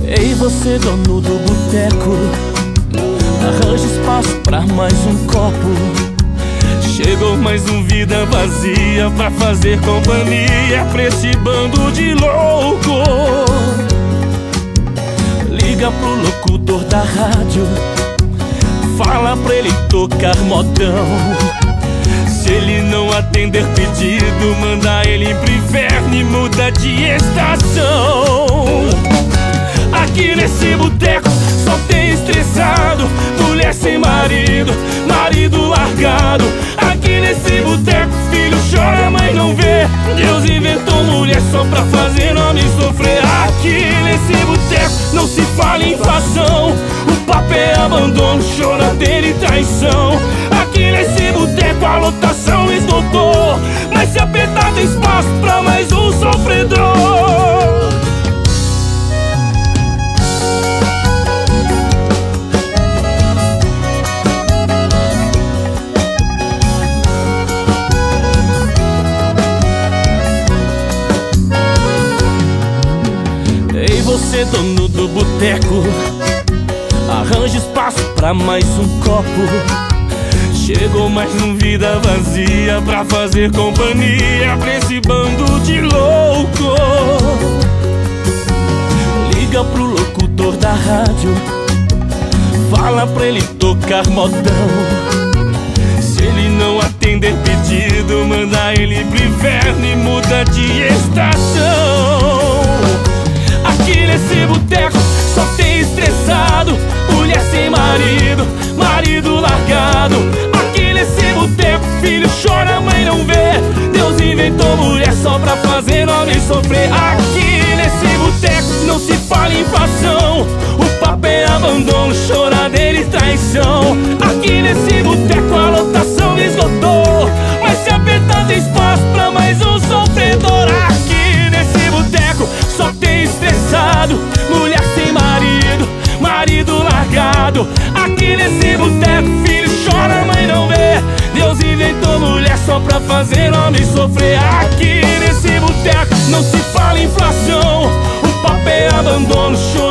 Ei, você, dono do boteco, arranje espaço pra mais um copo. Chegou mais um Vida Vazia pra fazer companhia pra esse bando de louco. Liga pro locutor da rádio, fala pra ele tocar modão. Se ele não atender pedido, manda ele pro inferno e muda de estação. Aqui nesse boteco só tem estressado, mulher sem marido, marido largado. Aqui nesse boteco filho chora, mãe não vê. Deus inventou mulher só pra fazer nome sofrer. Aqui nesse boteco não se fala em inflação, o papo é abandono, choradeira e traição. Aqui nesse boteco a lotação esgotou, mas se apertar tem espaço pra mais um sofredor. Você, dono do boteco, arranja espaço pra mais um copo. Chegou mais um Vida Vazia pra fazer companhia pra esse bando de louco. Liga pro locutor da rádio, fala pra ele tocar modão. Se ele não atender pedido, manda ele pro inferno e muda de estação. Aqui nesse boteco só tem estressado, mulher sem marido, marido largado. Aqui nesse boteco filho chora, mãe não vê. Deus inventou mulher só pra fazer nome sofrer. Aqui nesse boteco não se fala em inflação, o papo é abandono, choradeira e traição. Aqui nesse boteco a lotação esgotou, mas se apertar tem espaço pra mais um sofredor. Aqui nesse boteco só tem estressado, mulher sem marido, marido largado. Aqui nesse boteco filho chora, mãe não vê. Deus inventou mulher só pra fazer homem sofrer. Aqui nesse boteco não se fala em inflação, o papo é abandono, choro.